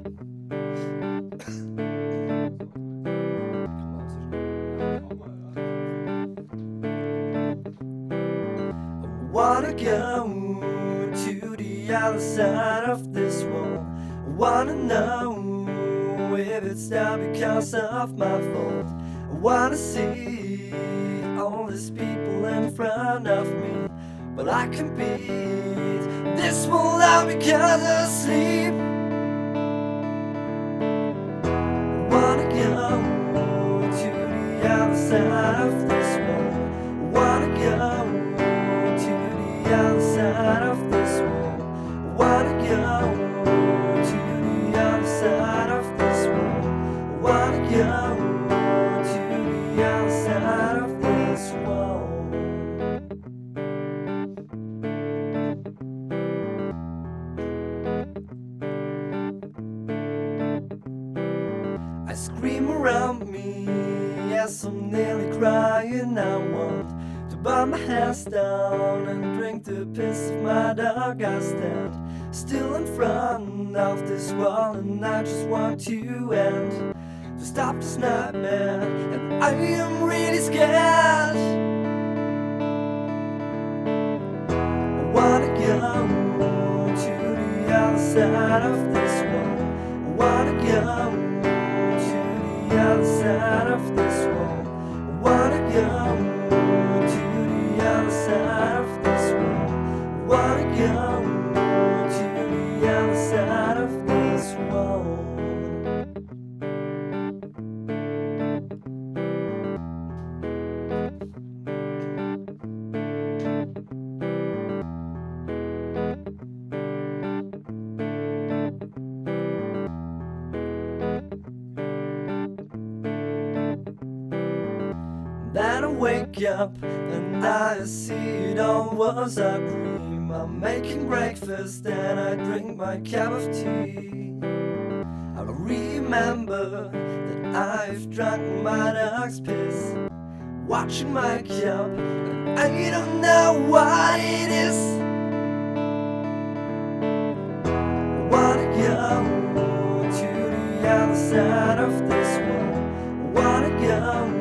Wanna go to the other side of this wall. I wanna know if it's down because of my fault. I wanna see all these people in front of me, but I can beat this wall out because of sleep. I wanna go to the other side of this wall. I wanna go the other side of this wall. I wanna go to the other side of this wall. I wanna go to the other side of this wall. I scream around me, yes, I'm nearly crying. I want to burn my hands down and drink the piss of my dog. I stand still in front of this wall, and I just want to end, to stop this nightmare, and I am really scared. I wanna go to the other side of this wall. I wanna go to the other side of this wall. I wanna go other side of this wall. I wanna go to the other side of this wall. Then I wake up and I see it all was a dream. I'm making breakfast and I drink my cup of tea. I remember that I've drunk my dog's piss, watching my cup, and I don't know what it is. I wanna go to the other side of this wall. I wanna go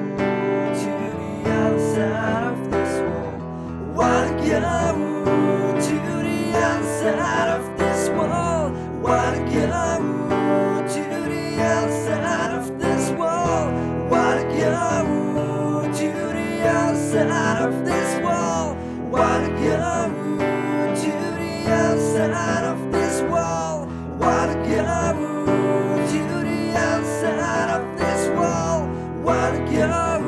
side of this wall. I wanna go to the other side of this wall. I wanna go to the other side of this wall. I wanna go to the other side of this wall. I wanna go to the other side of this wall. I wanna go to the other side of this wall. I wanna go